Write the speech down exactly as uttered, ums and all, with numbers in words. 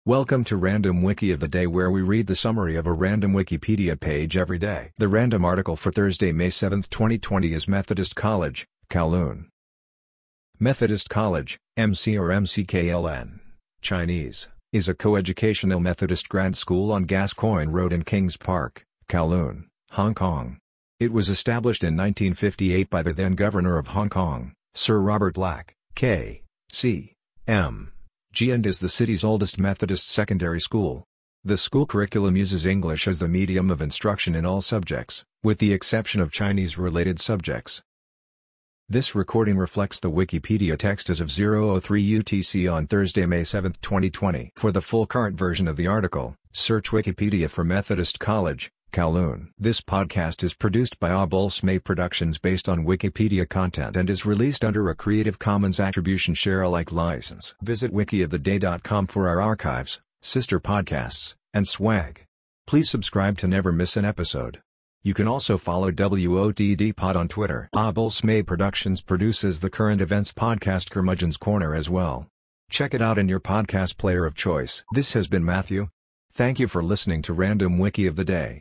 Welcome to Random Wiki of the Day, where we read the summary of a random Wikipedia page every day. The random article for Thursday, May seventh, twenty twenty is Methodist College, Kowloon. Methodist College, M C or M C K L N, Chinese, is a coeducational Methodist grad school on Gascoigne Road in Kings Park, Kowloon, Hong Kong. It was established in nineteen fifty-eight by the then Governor of Hong Kong, Sir Robert Black, K C M G, and is the city's oldest Methodist secondary school. The school curriculum uses English as the medium of instruction in all subjects, with the exception of Chinese-related subjects. This recording reflects the Wikipedia text as of zero oh three U T C on Thursday, May seventh, twenty twenty. For the full current version of the article, search Wikipedia for Methodist College, Kowloon. This podcast is produced by Abulsmay Productions based on Wikipedia content and is released under a Creative Commons Attribution Share Alike license. Visit wiki of the day dot com for our archives, sister podcasts, and swag. Please subscribe to never miss an episode. You can also follow W O T D Pod on Twitter. Abulsmay Productions produces the current events podcast Curmudgeon's Corner as well. Check it out in your podcast player of choice. This has been Matthew. Thank you for listening to Random Wiki of the Day.